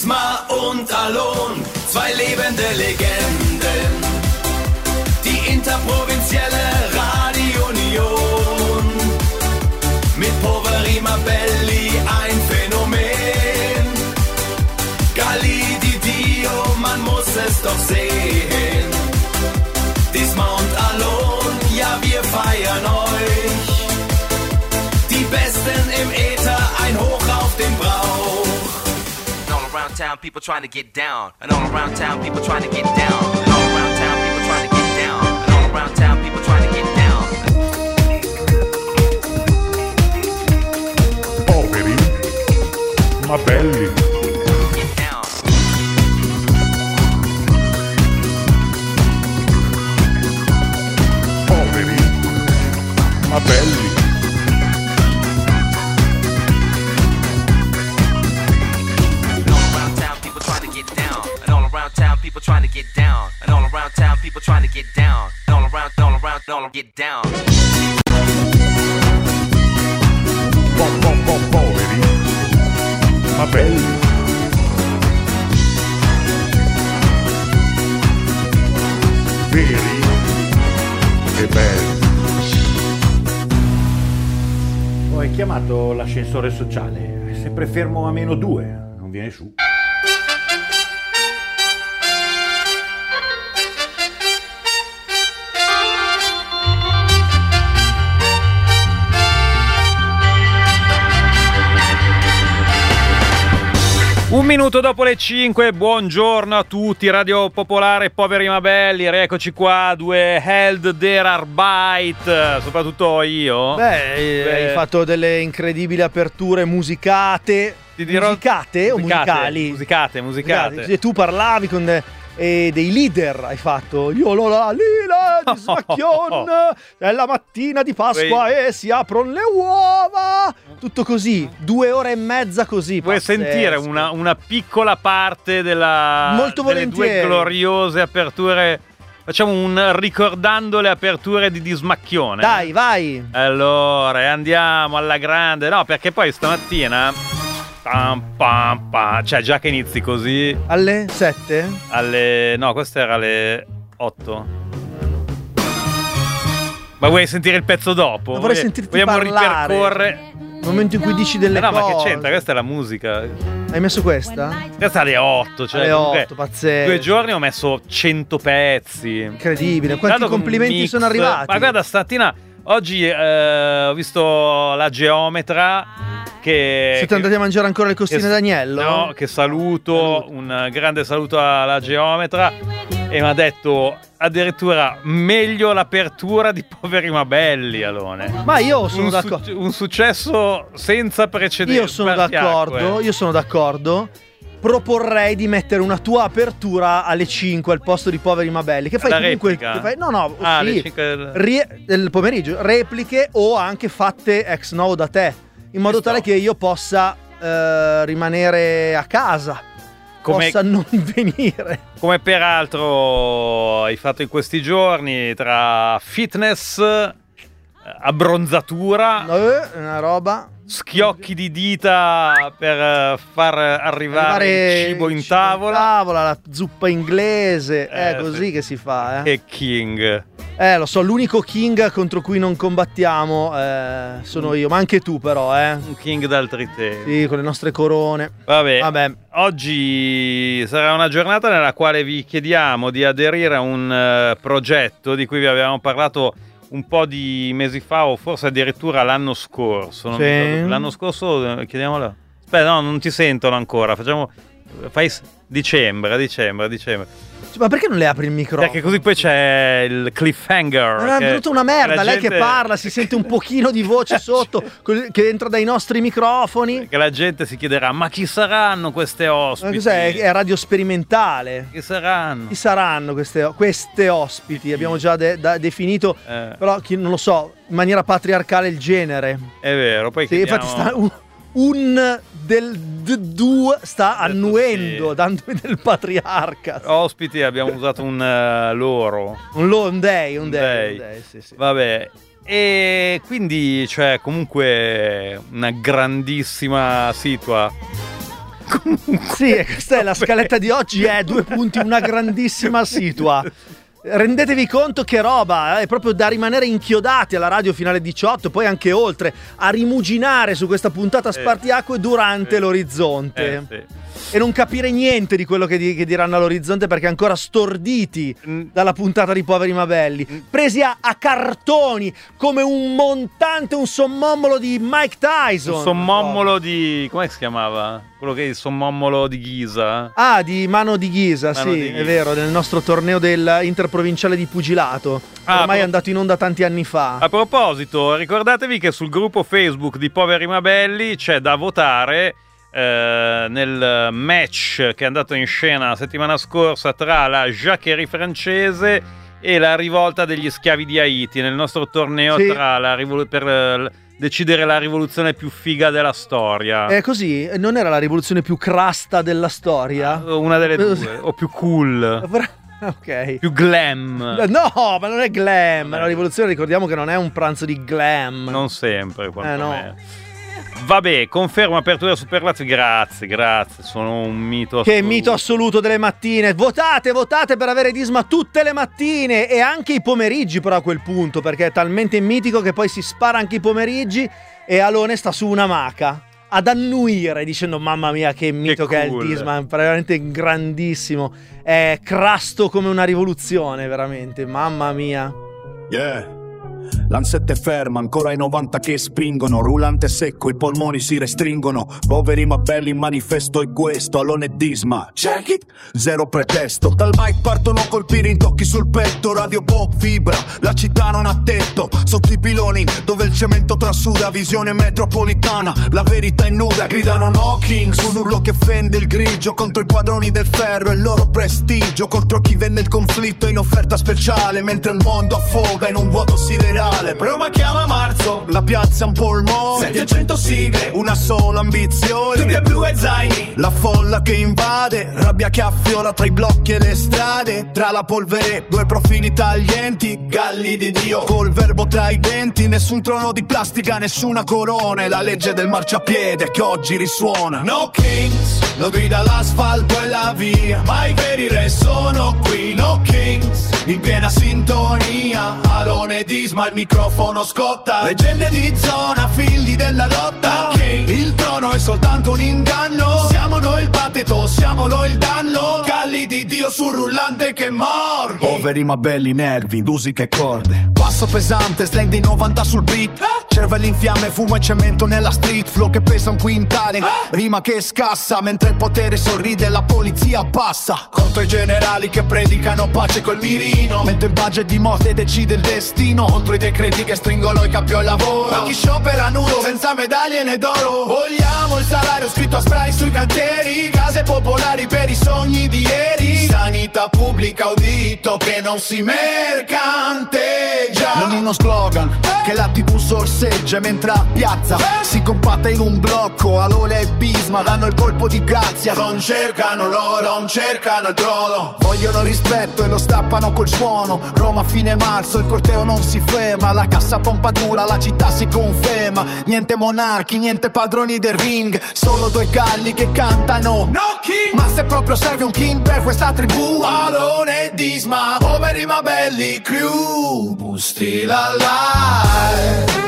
Diesma und Alon, zwei lebende Legenden. Die interprovinzielle Radio-Union. Mit Poveri Mabelli ein Phänomen. Galli di Dio, man muss es doch sehen. Diesma und Alon, ja wir feiern euch. Die Besten im Äther, ein Hoch auf den Brauch. And all around town, people trying to get down. And all around town, people trying to get down. And all around town, people trying to get down. And all around town, people trying to get down. Poveri ma belli. Get down. Poveri ma belli. And all around town, people trying to get down. And all around town, people trying to get down. And all around town, people trying to get down. And all around, get down. Poveri ma belli. Veri e belli. Ho chiamato l'ascensore sociale, è sempre fermo a -2, non viene su. Un minuto dopo le 5, buongiorno a tutti, Radio Popolare, poveri ma belli, rieccoci qua, due Held der Arbeit, soprattutto io. Hai fatto delle incredibili aperture musicate. Ti dirò... Musicate o musicali? Musicate. E tu parlavi con dei leader, hai fatto. Io lo la lila di Smacchion, è la mattina di Pasqua e si aprono le uova. Tutto così, 2 ore e mezza così. Vuoi sentire una piccola parte delle due gloriose aperture? Facciamo ricordando le aperture di Dismacchione. Dai, vai. Allora, andiamo alla grande. No, perché poi stamattina cioè già che inizi così alle 7? No, questa era alle 8. Ma vuoi sentire il pezzo dopo? Non vorrei sentirti vogliamo parlare. Ripercorrere il momento in cui dici delle cose. No, ma che c'entra? Questa è la musica. Hai messo questa? Questa è alle 8, cioè alle 8, pazzesco. 2 giorni ho messo 100 pezzi. Incredibile, quanti complimenti sono arrivati. Ma guarda, stamattina, oggi ho visto la geometra che... Siete andati a mangiare ancora le costine d'agnello? No, che saluto, un grande saluto alla geometra, e mi ha detto addirittura meglio l'apertura di Poveri ma belli, Alone. Ma io sono d'accordo. Un successo senza precedenti. Io sono d'accordo. Proporrei di mettere una tua apertura alle 5 al posto di Poveri ma belli. Che fai la comunque. alle 5 del pomeriggio. Repliche o anche fatte ex novo da te. In modo tale che io possa rimanere a casa, possa non venire. Come peraltro hai fatto in questi giorni, tra fitness, abbronzatura, una roba, schiocchi di dita per far arrivare il cibo in tavola. La zuppa inglese, è così che si fa. E King. Lo so, l'unico King contro cui non combattiamo sono io, ma anche tu però, Un King d'altri tempi. Sì, con le nostre corone. Vabbè. Oggi sarà una giornata nella quale vi chiediamo di aderire a un progetto di cui vi avevamo parlato un po' di mesi fa, o forse addirittura l'anno scorso. L'anno scorso, chiediamolo. Aspetta, no, non ti sentono ancora. Fai dicembre. Ma perché non le apri il microfono? Perché così poi c'è il cliffhanger. Ma è venuta una merda, lei che parla, si sente un pochino di voce sotto che entra dai nostri microfoni. Che la gente si chiederà: ma chi saranno queste ospiti? Ma cos'è? È radio sperimentale. Chi saranno? Chi saranno queste ospiti? Abbiamo già definito, però non lo so, in maniera patriarcale il genere. È vero, poi infatti sta due sta annuendo, dandomi del patriarca. Ospiti abbiamo usato un loro. Un day, sì. Vabbè. E quindi, cioè, comunque una grandissima situa. Comunque, Sì, questa è la scaletta di oggi, è 2 punti, una grandissima situa. Rendetevi conto che roba, è proprio da rimanere inchiodati alla radio fino alle 18, poi anche oltre, a rimuginare su questa puntata spartiacque durante l'orizzonte. sì. E non capire niente di quello che diranno all'orizzonte, perché ancora storditi dalla puntata di Poveri ma Belli, presi a cartoni come un montante, un sommommolo di Mike Tyson. Un sommommolo di... come si chiamava? Quello che è il sommommolo di Ghisa. Ah, di Mano di Ghisa, Mano sì, di Ghisa. è vero, nel nostro torneo del interprovinciale di pugilato. Ormai è andato in onda tanti anni fa. A proposito, ricordatevi che sul gruppo Facebook di Poveri ma Belli c'è da votare nel match che è andato in scena la settimana scorsa tra la Jacquerie francese e la rivolta degli schiavi di Haiti, nel nostro torneo Sì. per decidere la rivoluzione più figa della storia. È così? Non era la rivoluzione più crasta della storia? Una delle due, o più cool, Ok. più glam. No, ma non è glam. La rivoluzione, ricordiamo che non è un pranzo di glam. Non sempre, quantomeno. no. Vabbè, confermo apertura Superlazio. Grazie, sono un mito Che assoluto. mito assoluto delle mattine. Votate per avere Disma tutte le mattine e anche i pomeriggi, però a quel punto, perché è talmente mitico che poi si spara anche i pomeriggi e Alone sta su una maca ad annuire dicendo mamma mia che mito che è il cool. Disma, è veramente grandissimo, è crasto come una rivoluzione, veramente, mamma mia. Yeah. L'ansetta è ferma, ancora i 90 che spingono. Rulante secco, i polmoni si restringono. Poveri ma belli, il manifesto è questo. Alone e Disma, check it, zero pretesto. Dal mic partono colpi rintocchi sul petto. Radio pop vibra, la città non ha tetto. Sotto i piloni dove il cemento trasuda. Visione metropolitana, la verità è nuda. Gridano knocking su un urlo che fende il grigio. Contro i padroni del ferro e il loro prestigio. Contro chi vende il conflitto in offerta speciale. Mentre il mondo affoga in un vuoto siderale. Roma chiama marzo, la piazza è un polmone. 700 sigle, una sola ambizione. Tutte blu e zaini, la folla che invade. Rabbia che affiora tra i blocchi e le strade. Tra la polvere, 2 profili taglienti. Galli di Dio, col verbo tra i denti. Nessun trono di plastica, nessuna corona. È la legge del marciapiede che oggi risuona. No kings, lo grida l'asfalto e la via. Ma i veri re sono qui. No kings, in piena sintonia. Alone Disma, il microfono scotta. Leggende di zona, figli della lotta. Il trono è soltanto un inganno. Siamo noi il battito, siamo noi il danno. Galli di Dio sul rullante che morde. Poveri ma belli nervi, musica e corde. Passo pesante, slang di 90 sul beat. Cervelli in fiamme, fumo e cemento nella street. Flow che pesa un quintale, rima che scassa. Mentre il potere sorride, la polizia passa. Contro i generali che predicano pace col mirino. Mentre il budget di morte decide il destino. Contro i decreti che stringono i capi al lavoro. Ma chi sciopera nudo senza medaglie né d'oro. Vogliamo il salario scritto a spray sui cantieri. Case popolari per i sogni di ieri. Sanità pubblica, udito che non si mercanteggia. Non uno slogan che la TV sorseggia. Mentre a piazza si compatta in un blocco. Alone e Disma danno il colpo di grazia. Non cercano l'oro, non cercano il trono. Vogliono rispetto e lo stappano col suono. Roma a fine marzo, il corteo non si ferma. La cassa pompa dura, la città si conferma. Niente monarchi, niente padroni del ring. Solo 2 galli che cantano no king. Ma se proprio serve un king per questa tribù. Alone e Disma, poveri ma belli crew. Still alive.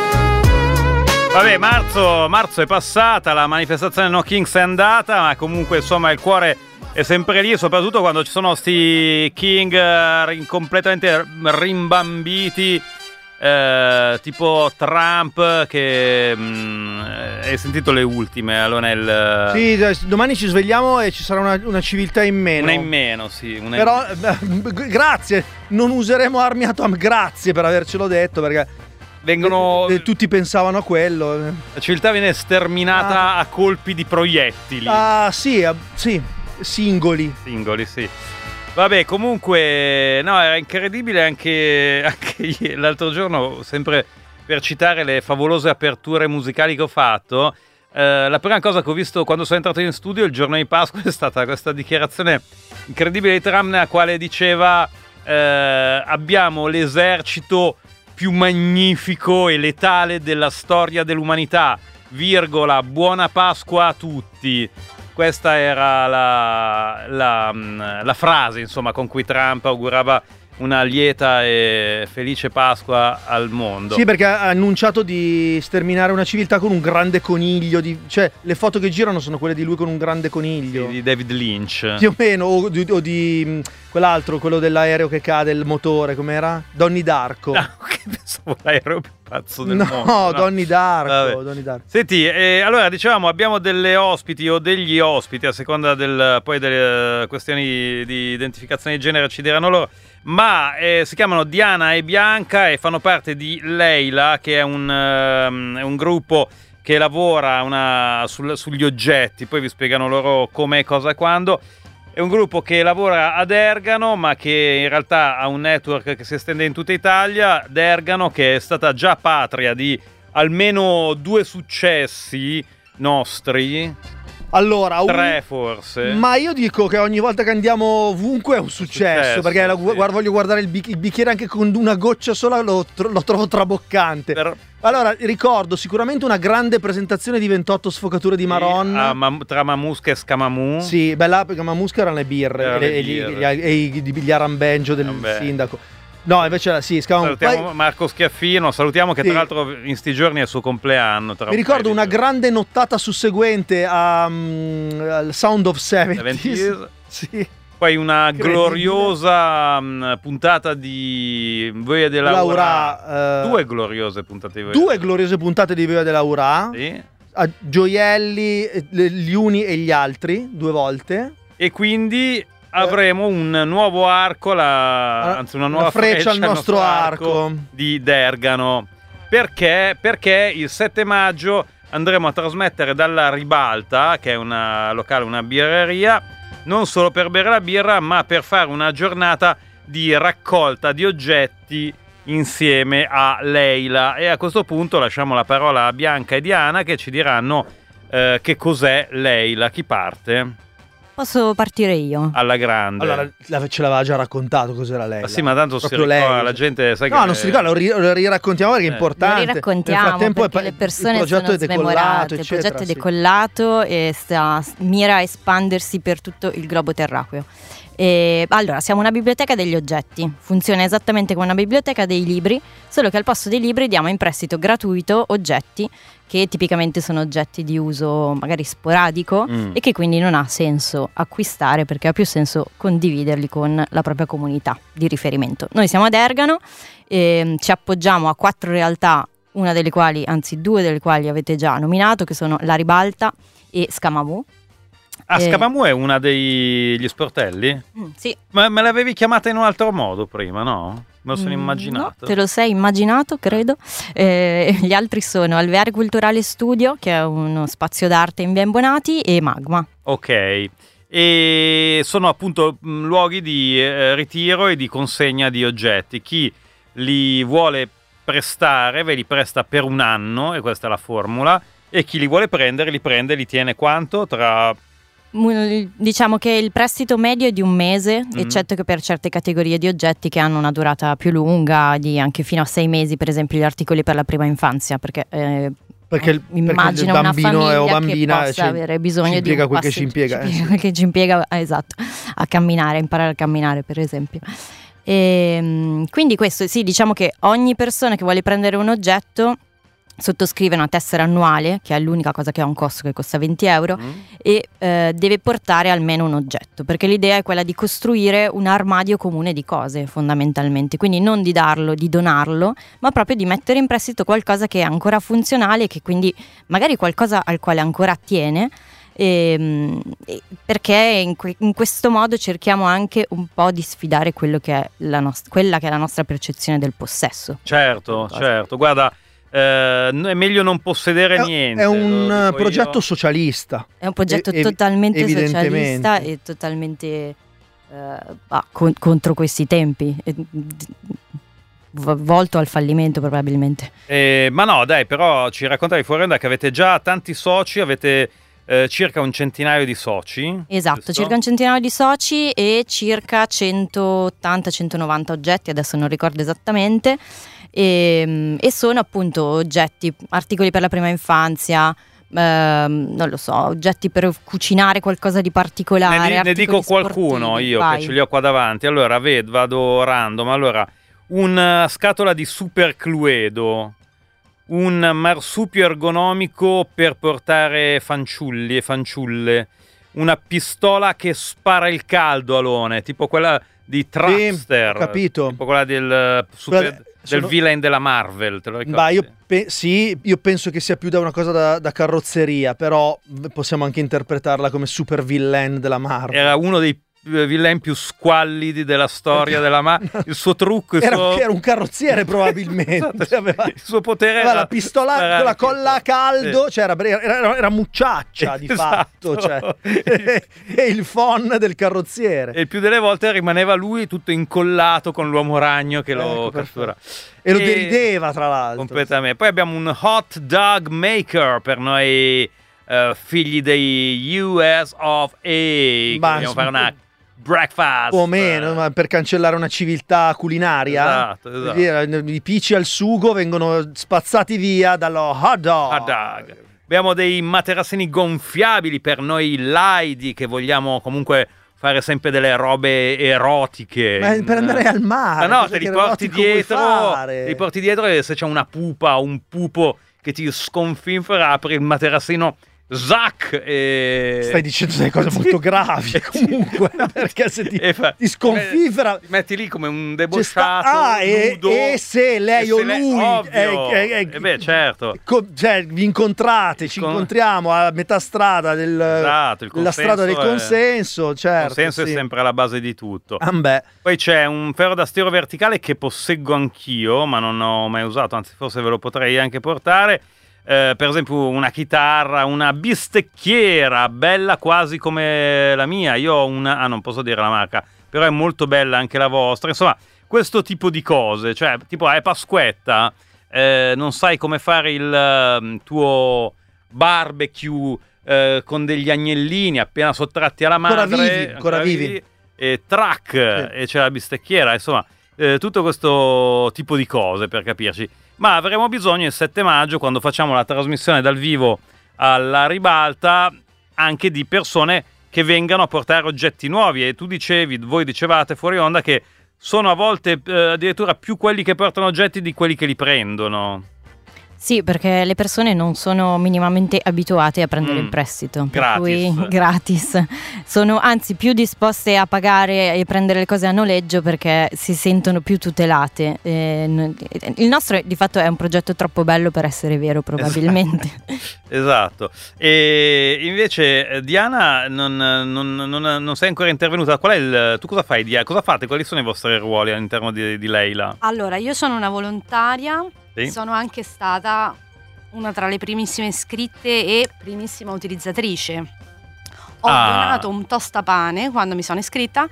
Vabbè, marzo è passata, la manifestazione No Kings è andata, ma comunque insomma il cuore è sempre lì, soprattutto quando ci sono sti King completamente rimbambiti, tipo Trump che hai sentito le ultime, allora Sì, domani ci svegliamo e ci sarà una civiltà in meno. una in meno, sì. Però grazie, non useremo armi atomiche, grazie per avercelo detto, perché tutti pensavano a quello. La civiltà viene sterminata a colpi di proiettili. Ah, sì, singoli. Singoli, sì. Vabbè, comunque, no, era incredibile anche l'altro giorno, sempre per citare le favolose aperture musicali che ho fatto. La prima cosa che ho visto quando sono entrato in studio il giorno di Pasqua è stata questa dichiarazione incredibile di Trump, nella quale diceva abbiamo l'esercito più magnifico e letale della storia dell'umanità, virgola, buona Pasqua a tutti. questa era la frase, insomma, con cui Trump augurava una lieta e felice Pasqua al mondo. Sì, perché ha annunciato di sterminare una civiltà con un grande coniglio. Cioè, le foto che girano sono quelle di lui con un grande coniglio. Di David Lynch. Più o meno, o di quell'altro, quello dell'aereo che cade, il motore, com'era? Donnie Darko. No, che pensavo l'aereo più pazzo del mondo. No, Donnie Darko. Senti, allora dicevamo abbiamo delle ospiti o degli ospiti a seconda poi delle questioni di identificazione di genere, ci diranno loro. Ma si chiamano Diana e Bianca e fanno parte di Leila, che è un gruppo che lavora sugli oggetti. Poi vi spiegano loro come, cosa e quando. È un gruppo che lavora ad Ergano, ma che in realtà ha un network che si estende in tutta Italia. Ergano, che è stata già patria di almeno 2 successi nostri. Allora, 3 forse. Ma io dico che ogni volta che andiamo ovunque è un successo, perché voglio guardare il bicchiere anche con una goccia sola, lo trovo traboccante. Allora, ricordo sicuramente una grande presentazione di 28 sfocature di Marron. Tra Mamusca e Scamamù. Sì, bella, perché Mamusca erano le birre e gli arambenjo del sindaco. No, invece sì, salutiamo Marco Schiaffino, salutiamo che tra l'altro in sti giorni è il suo compleanno. Mi ricordo una grande nottata susseguente al Sound of 70's. Sì. Poi una gloriosa puntata di Voia de Laura. 2 gloriose puntate di Voia. 2 gloriose puntate di Voia de Laura. Sì. A gioielli, gli uni e gli altri, 2 volte. E quindi avremo un nuovo arco, anzi una nuova freccia al nostro arco di Dergano. Perché il 7 maggio andremo a trasmettere dalla Ribalta, che è una locale, una birreria, non solo per bere la birra, ma per fare una giornata di raccolta di oggetti insieme a Leila. E a questo punto lasciamo la parola a Bianca e Diana, che ci diranno che cos'è Leila. Chi parte? Posso partire io? Alla grande. Allora, ce l'aveva già raccontato cos'era Leila. Ma sì, ma tanto si ricorda, la gente sai no, non si ricorda, lo riraccontiamo perché è importante. Lo riraccontiamo perché le persone sono smemorate, il progetto è decollato e mira a espandersi per tutto il globo terracqueo. Allora, siamo una biblioteca degli oggetti, funziona esattamente come una biblioteca dei libri, solo che al posto dei libri diamo in prestito gratuito oggetti che tipicamente sono oggetti di uso magari sporadico e che quindi non ha senso acquistare, perché ha più senso condividerli con la propria comunità di riferimento. Noi siamo ad Ergano e ci appoggiamo a 4 realtà, una delle quali, anzi 2 delle quali avete già nominato, che sono La Ribalta e Scamamù. Scamamù è una degli sportelli? Sì. Ma me l'avevi chiamata in un altro modo prima, no? Me lo sono immaginato. No, te lo sei immaginato, credo. Gli altri sono Alveare Culturale Studio, che è uno spazio d'arte in via Imbonati, e Magma. Ok. E sono appunto luoghi di ritiro e di consegna di oggetti. Chi li vuole prestare ve li presta per un anno, e questa è la formula, e chi li vuole prendere li prende, li tiene quanto? Diciamo che il prestito medio è di un mese, eccetto che per certe categorie di oggetti che hanno una durata più lunga, di anche fino a 6 mesi, per esempio gli articoli per la prima infanzia, perché immagino il bambino una famiglia o bambina che possa avere bisogno di quel che ci impiega, che ci impiega, esatto, a camminare, a imparare a camminare, per esempio. E quindi questo, sì, diciamo che ogni persona che vuole prendere un oggetto sottoscrive una tessera annuale, che è l'unica cosa che ha un costo, che costa 20 euro, e deve portare almeno un oggetto, perché l'idea è quella di costruire un armadio comune di cose, fondamentalmente, quindi non di darlo, di donarlo, ma proprio di mettere in prestito qualcosa che è ancora funzionale, che quindi magari qualcosa al quale ancora attiene, perché in questo modo cerchiamo anche un po' di sfidare quello che è quella che è la nostra percezione del possesso. Certo, guarda, è meglio non possedere niente. È un progetto socialista. È un progetto totalmente socialista e totalmente contro questi tempi, volto al fallimento probabilmente. Ma no, dai, però ci raccontavi fuori onda che avete già tanti soci, avete circa un centinaio di soci. Esatto, giusto? Circa un centinaio di soci e circa 180-190 oggetti, adesso non ricordo esattamente. E sono appunto oggetti, articoli per la prima infanzia, non lo so, oggetti per cucinare qualcosa di particolare. Ne dico qualcuno sportivi. io, Vai. che ce li ho qua davanti. Allora, vado random. Allora, una scatola di super Cluedo, un marsupio ergonomico per portare fanciulli e fanciulle, una pistola che spara il caldo, Alone, tipo quella di Trapster, Sì, capito. tipo quella del villain della Marvel, te lo ricordi? Io penso che sia più da una cosa da carrozzeria, però possiamo anche interpretarla come super villain della Marvel. Era uno dei villain più squallidi della storia della Marvel. Il suo trucco, era un carrozziere probabilmente. Aveva, il suo potere aveva la pistola con la colla a caldo, cioè era mucciaccia di fatto, cioè. E il phon del carrozziere. E il più delle volte rimaneva lui tutto incollato con l'uomo ragno che lo cattura. E lo derideva, tra l'altro. Completamente. Poi abbiamo un hot dog maker per noi figli dei US of A. Vogliamo fare una breakfast o meno, ma per cancellare una civiltà culinaria. Esatto. I pici al sugo vengono spazzati via dallo hot dog. Abbiamo dei materassini gonfiabili per noi laidi che vogliamo comunque fare sempre delle robe erotiche. Ma per andare al mare. Ma no, te li porti dietro e se c'è una pupa o un pupo che ti sconfinfera, apri il materassino, zac, e... Stai dicendo delle cose molto gravi comunque, perché se ti sconfifera, ti metti lì come un debosciato nudo, e se lei o lui beh, certo, cioè vi incontrate, ci incontriamo a metà strada della strada del consenso, certo. Il consenso sì. È sempre alla base di tutto. Beh. Poi c'è un ferro da stiro verticale che posseggo anch'io, ma non ho mai usato, anzi forse ve lo potrei anche portare. Per esempio una chitarra, una bistecchiera bella quasi come la mia. Io ho una, non posso dire la marca, però è molto bella anche la vostra. Insomma, questo tipo di cose, cioè tipo è Pasquetta, non sai come fare il tuo barbecue con degli agnellini appena sottratti alla madre, ancora vivi. E track, sì. E c'è la bistecchiera, insomma, tutto questo tipo di cose, per capirci. Ma avremo bisogno il 7 maggio, quando facciamo la trasmissione dal vivo alla Ribalta, anche di persone che vengano a portare oggetti nuovi. E voi dicevate fuori onda che sono a volte addirittura più quelli che portano oggetti di quelli che li prendono. Sì, perché le persone non sono minimamente abituate a prendere in prestito, per cui gratis. Sono anzi più disposte a pagare e prendere le cose a noleggio perché si sentono più tutelate. Il nostro di fatto è un progetto troppo bello per essere vero, probabilmente. Esatto. E invece Diana non sei ancora intervenuta. Tu cosa fai, Diana? Cosa fate? Quali sono i vostri ruoli all'interno di Leila? Allora, io sono una volontaria. Sì. Sono anche stata una tra le primissime iscritte e primissima utilizzatrice. Ho donato un tostapane quando mi sono iscritta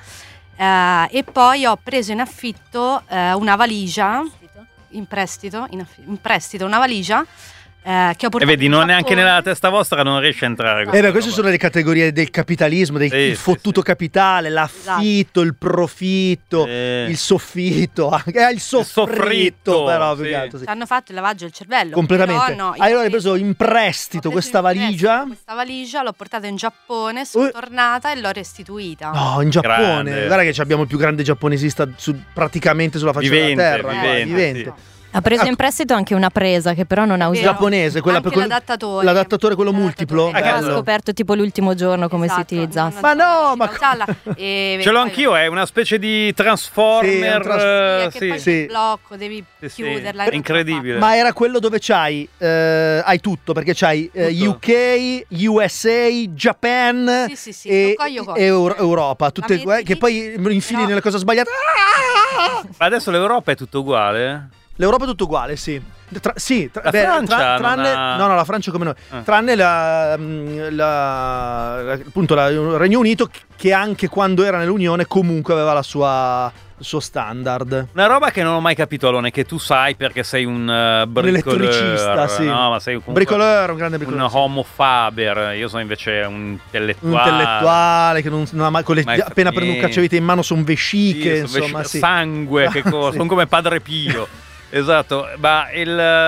e poi ho preso in affitto una valigia in prestito una valigia che ho portato. E vedi, non neanche nella testa vostra non riesce a entrare. Queste sono le categorie del capitalismo, il fottuto capitale, l'affitto, il profitto, il soffitto, il soffritto, però più che altro, sì. Hanno fatto il lavaggio del cervello completamente. Però, no, allora hai preso in prestito questa valigia? Questa valigia l'ho portata in Giappone, sono tornata e l'ho restituita. No, in Giappone. Guarda che abbiamo il più grande giapponesista praticamente sulla faccia della terra. Vivente. Sì. Ha preso in prestito anche una presa che però non ha usato. Giapponese, quella anche per l'adattatore, quello multiplo. Ha scoperto tipo l'ultimo giorno come si utilizzasse. Ma no, ma ce l'ho anch'io, è una specie di transformer. Che poi c'è il blocco, devi chiuderla. È incredibile. Ma era quello dove hai tutto, perché c'hai UK, USA, Japan e Europa, tutte che poi infili nella cosa sbagliata. Ma adesso l'Europa è tutto uguale? L'Europa è tutto uguale, sì. La Francia tranne la Francia come noi. Tranne appunto il Regno Unito, che anche quando era nell'Unione comunque aveva il suo standard. Una roba che non ho mai capito, Alone, che tu sai perché sei un elettricista, sì. No, ma sei un grande bricoleur. Un homo faber. Io sono invece un intellettuale. Un intellettuale che non ha mai appena prende un cacciavite in mano sono vesciche, insomma, sangue che sono come Padre Pio. Esatto, ma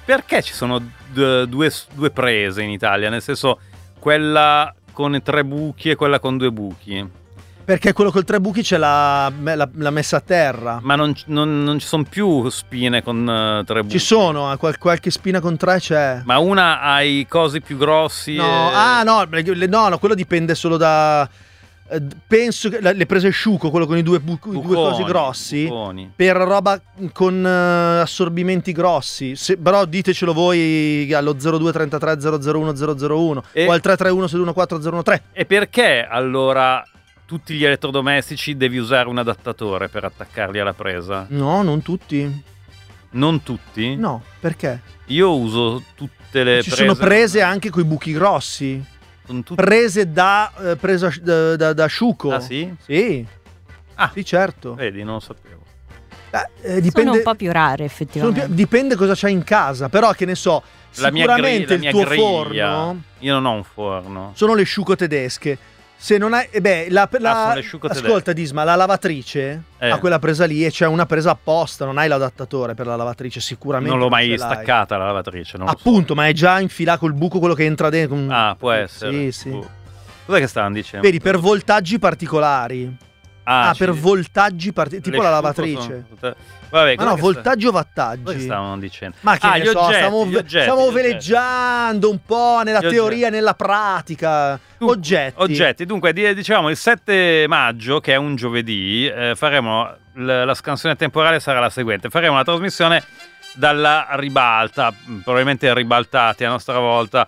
perché ci sono due prese in Italia? Nel senso, quella con 3 buchi e quella con 2 buchi. Perché quello col 3 buchi c'è la messa a terra. Ma non ci sono più spine con 3 buchi. Ci sono, qualche spina con 3 c'è. Ma una ha i cosi più grossi. No, no, quello dipende solo da... penso che le prese asciugo, quello con i due cosi grossi, buconi. Per roba con assorbimenti grossi. Però ditecelo voi allo 02 33 001 001 o al 331 614 013. E perché allora tutti gli elettrodomestici devi usare un adattatore per attaccarli alla presa? No, non tutti. Non tutti? No, perché? Io uso tutte le prese. Ci sono prese anche con i buchi grossi. Prese da asciugo. Ah sì? Sì. Ah, sì, certo. Vedi, non lo sapevo. Dipende, sono un po' più rare effettivamente. Dipende cosa c'hai in casa. Però che ne so, sicuramente il tuo forno. Io non ho un forno. Sono le asciugo tedesche. Se non hai, ascolta Disma, la lavatrice ha quella presa lì e c'è una presa apposta, non hai l'adattatore per la lavatrice, sicuramente. Non l'ho mai staccata la lavatrice, non appunto, ma è già infilato col buco quello che entra dentro. Ah, può essere. Sì. Cos'è che stavano dicendo? Vedi, per voltaggi particolari. Per voltaggi particolari, tipo la lavatrice. Vabbè, ma no, voltaggi o wattaggi? Cosa stavano dicendo? Ma che ne so, stiamo veleggiando un po' nella teoria e nella pratica. Oggetti. Dunque, diciamo il 7 maggio, che è un giovedì, faremo la scansione temporale sarà la seguente. Faremo una trasmissione dalla ribalta, probabilmente ribaltati a nostra volta.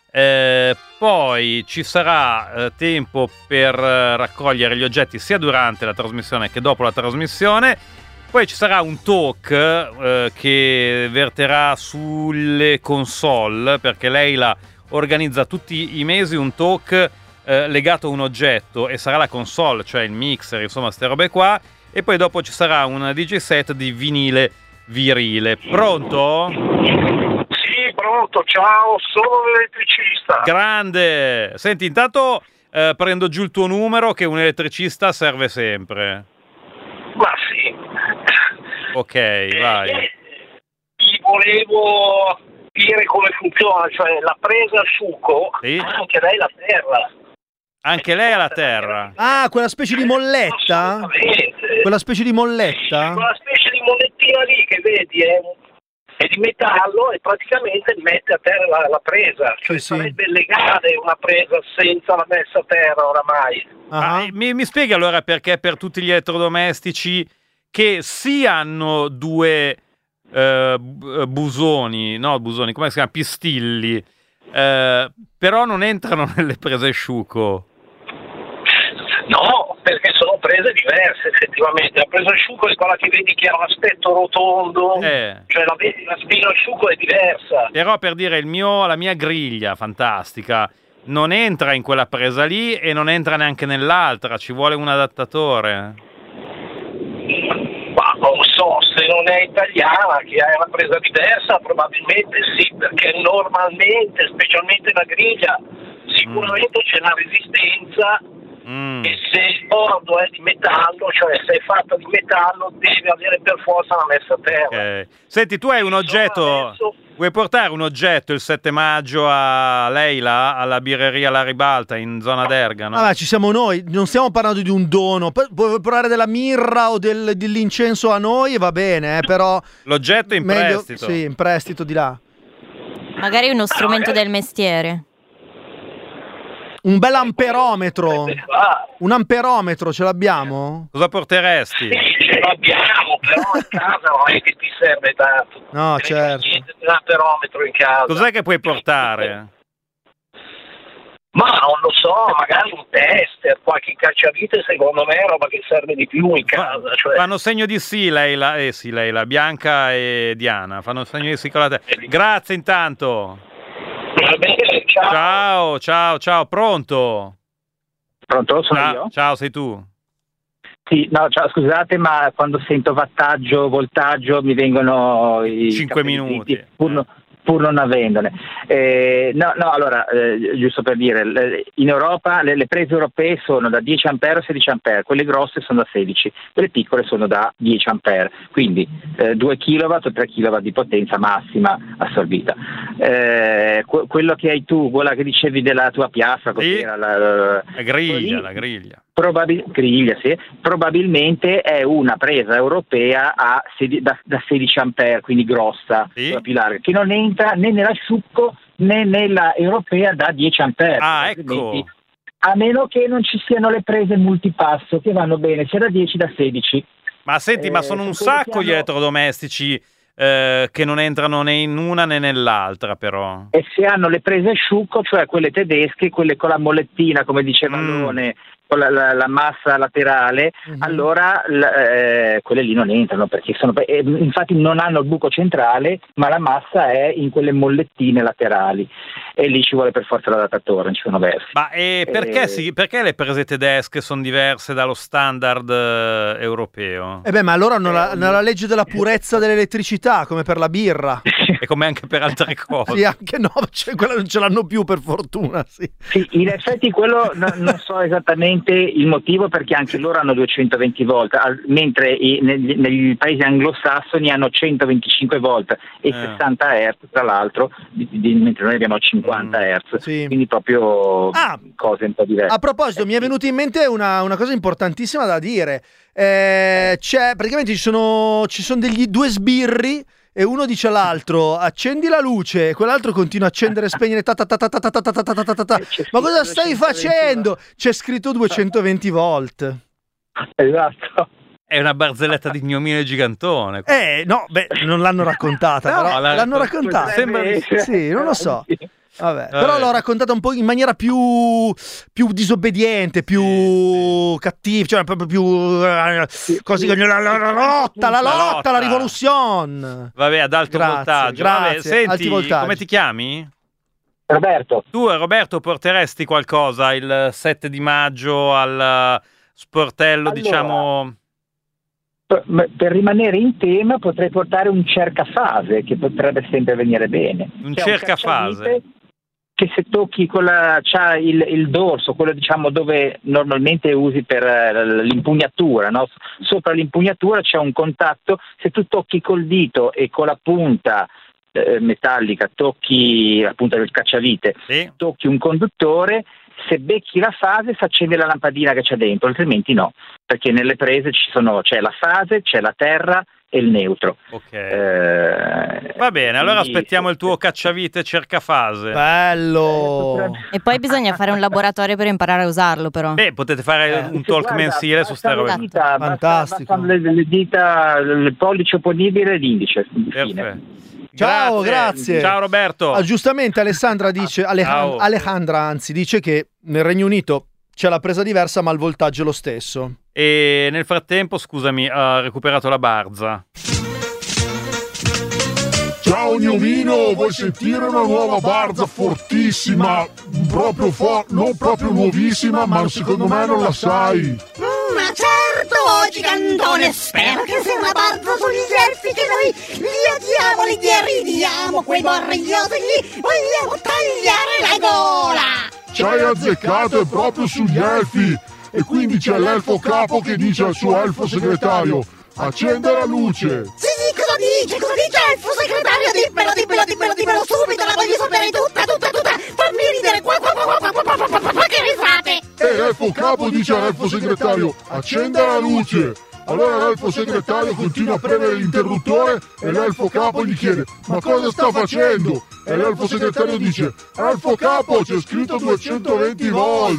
Poi ci sarà tempo per raccogliere gli oggetti sia durante la trasmissione che dopo la trasmissione. Poi ci sarà un talk che verterà sulle console, perché Leila organizza tutti i mesi un talk legato a un oggetto e sarà la console, cioè il mixer, insomma ste robe qua. E poi dopo ci sarà un DJ set di vinile virile. Pronto? Sì, pronto, ciao, sono l'elettricista. Grande! Senti, intanto prendo giù il tuo numero, che un elettricista serve sempre. Ma sì. Ok, vai. Ti volevo dire come funziona, cioè la presa asciugo, sì? Anche lei la terra. Anche lei ha la terra? Ah, quella specie di molletta? Assolutamente. Quella specie di molletta? Quella specie di mollettina lì che vedi è di metallo e praticamente mette a terra la presa. Cioè sarebbe illegale una presa senza la messa a terra oramai. Mi spieghi allora perché per tutti gli elettrodomestici che sì hanno 2 busoni, come si chiama? Pistilli, però non entrano nelle prese asciugo. No, perché sono prese diverse effettivamente. La presa asciugo è quella che vedi che ha un aspetto rotondo, cioè la spina asciugo è diversa. Però per dire la mia griglia fantastica non entra in quella presa lì e non entra neanche nell'altra, ci vuole un adattatore. Ma non so, se non è italiana, che ha una presa diversa, probabilmente sì, perché normalmente, specialmente la griglia, sicuramente c'è la resistenza. E se il bordo è di metallo, cioè se è fatta di metallo, deve avere per forza una messa a terra. Okay. Senti, tu hai un oggetto, vuoi portare un oggetto il 7 maggio a Leila, alla birreria La Ribalta in zona d'Ergano? Vabbè, ci siamo noi, non stiamo parlando di un dono. Puoi portare della mirra o dell'incenso a noi, va bene, però l'oggetto è in prestito. Sì, in prestito di là. Magari uno strumento del mestiere. Un bel amperometro. Un amperometro ce l'abbiamo? Cosa porteresti? Sì, ce l'abbiamo, però in casa non è che ti serve tanto. No, certo. Un amperometro in casa. Cos'è che puoi portare? Ma non lo so, magari un tester, qualche cacciavite, secondo me è roba che serve di più in casa. Fanno segno di sì, Leila, Bianca e Diana. Fanno segno di sì con la testa. Grazie intanto. Va bene, ciao, pronto? Pronto, sono io? Ciao, sei tu? Sì, no, ciao, scusate, ma quando sento wattaggio, voltaggio mi vengono i 5 minuti. pur non avendone. Allora, giusto per dire, in Europa le prese europee sono da 10 ampere a 16 ampere, quelle grosse sono da 16, quelle piccole sono da 10 ampere, quindi 2 kW o 3 kW di potenza massima assorbita. Quello che hai tu, quella che dicevi della tua piastra, cos'era? La griglia. Griglia, sì. Probabilmente è una presa europea da 16 ampere, quindi grossa, più larga, che non entra né nell'asciutto né nella europea da 10 ampere. Ecco. A meno che non ci siano le prese multipasso che vanno bene sia da 10 da 16. Ma senti, ma sono un sacco gli elettrodomestici che non entrano né in una né nell'altra, però. E se hanno le prese asciutto, cioè quelle tedesche, quelle con la mollettina, come diceva Lone, con la massa laterale, allora quelle lì non entrano, perché infatti non hanno il buco centrale, ma la massa è in quelle mollettine laterali, e lì ci vuole per forza l'adattatore, non ci sono versi. Ma perché le prese tedesche sono diverse dallo standard europeo? Ma allora hanno la legge della purezza dell'elettricità, come per la birra. E come anche per altre cose. Sì, anche no, quella non ce l'hanno più, per fortuna. Sì, in effetti quello non so esattamente il motivo, perché anche loro hanno 220 volt, mentre negli paesi anglosassoni hanno 125 volt e 60 Hz, tra l'altro, mentre noi abbiamo 50 Hz, quindi proprio cose un po' diverse. A proposito, mi è venuta in mente una cosa importantissima da dire. Praticamente ci sono degli due sbirri, e uno dice all'altro accendi la luce, e quell'altro continua a accendere e spegnere. Ma cosa stai facendo? C'è scritto 220 volt. Esatto. È una barzelletta di Gnomino Gigantone. No, non l'hanno raccontata, però l'hanno raccontata. Sembra sì, non lo so. Vabbè. Però l'ho raccontata un po' in maniera più disobbediente, più cattiva, cioè proprio più così, la lotta, la rivoluzione. Vabbè, ad alto voltaggio. Grazie, senti, alti voltaggi. Come ti chiami? Roberto. Tu, Roberto, porteresti qualcosa il 7 di maggio al sportello, diciamo? Per rimanere in tema potrei portare un cercafase, che potrebbe sempre venire bene. Un cercafase? Che se tocchi c'ha il dorso, quello diciamo dove normalmente usi per l'impugnatura, no? Sopra l'impugnatura c'è un contatto, se tu tocchi col dito e con la punta metallica, tocchi la punta del cacciavite, tocchi un conduttore, se becchi la fase si accende la lampadina che c'è dentro, altrimenti no, perché nelle prese c'è la fase, c'è la terra e il neutro. Va bene, allora aspettiamo il tuo cacciavite cercafase. Bello! E poi bisogna fare un laboratorio per imparare a usarlo, però. Potete fare un talk mensile su sta roba. Fantastico. Le dita, il pollice opponibile e l'indice. Perfetto. Ciao, grazie. Ciao Roberto. Giustamente Alessandra dice, Alejandra dice che nel Regno Unito c'è la presa diversa, ma il voltaggio è lo stesso. E nel frattempo, scusami, ha recuperato la Barza. Ciao Gnomino, vuoi sentire una nuova Barza fortissima? Non proprio nuovissima, ma secondo me non la sai. Ma certo, Gigantone, spero che sia una Barza sugli elfi, che noi li deridiamo, quei borrigliosi, gli vogliamo tagliare la gola. Ci hai azzeccato, è proprio sugli elfi. E quindi c'è l'elfo capo che dice al suo elfo segretario: accende la luce. Sì, cosa dice elfo segretario? Dimmelo subito, la voglio sapere tutta. Fammi ridere, che risate. E l'elfo capo dice all'elfo segretario: accende la luce. Allora l'elfo segretario continua a premere l'interruttore e l'elfo capo gli chiede: ma cosa sta facendo? E l'elfo segretario dice: elfo capo, c'è scritto 220 volt.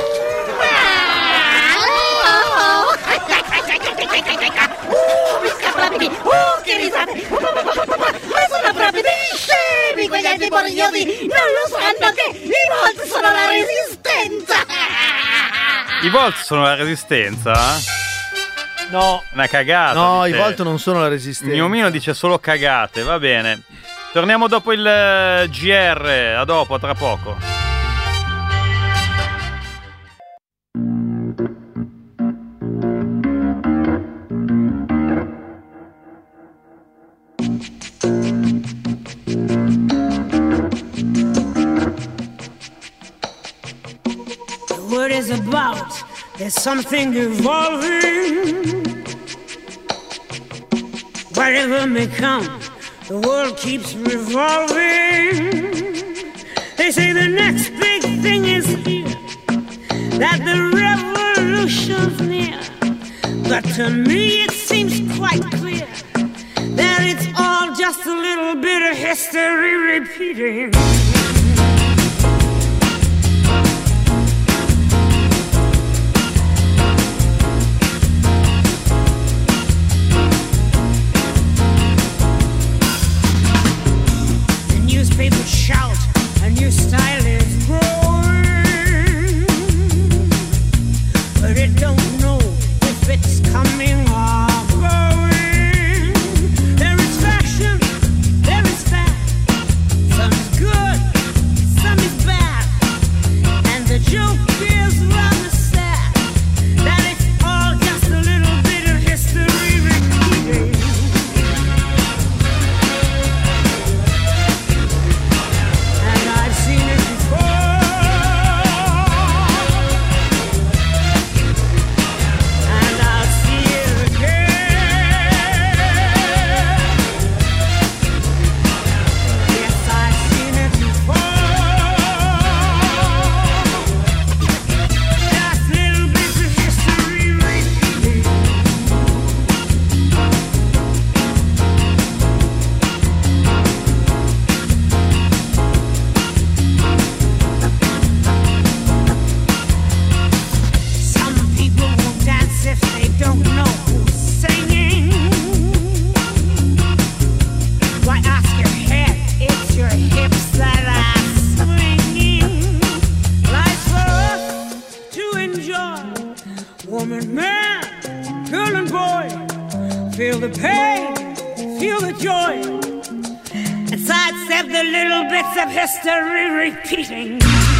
Che risate! Ma sono proprio degli scemi quegli altri borgiosi! Non lo sanno che i volt sono la resistenza! I volt sono la resistenza? No. Una cagata. No, dice. I volt non sono la resistenza. Gnomino dice solo cagate, va bene. Torniamo dopo il GR, a dopo, tra poco. There's something evolving. Whatever may come, the world keeps revolving. They say the next big thing is here, that the revolution's near. But to me it seems quite clear that it's all just a little bit of history repeating. People shout, a new style is growing, but it don't know if it's coming or going. There is fashion, there is fat, some is good, some is bad, and the joke is rather sad, that it's all just a little bit of history repeating. Woman, man, girl and boy, feel the pain, feel the joy, and sidestep the little bits of history repeating.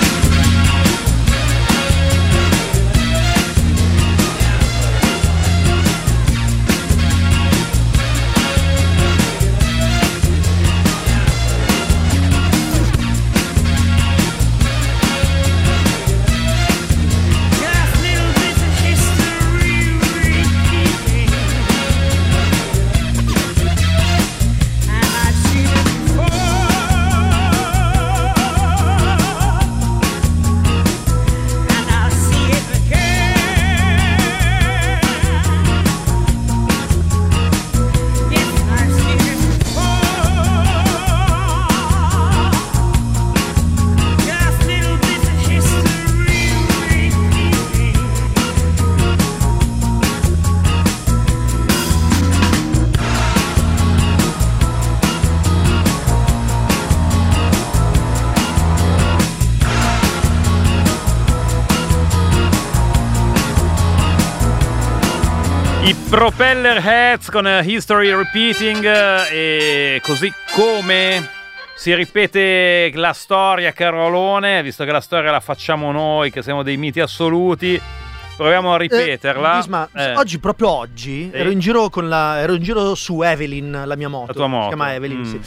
Propeller Heads con History Repeating, e così come si ripete la storia, Carolone, visto che la storia la facciamo noi, che siamo dei miti assoluti, proviamo a ripeterla. Isma, proprio oggi, sì. ero in giro su Evelyn, la mia moto. La tua moto. Si chiama Evelyn, sì.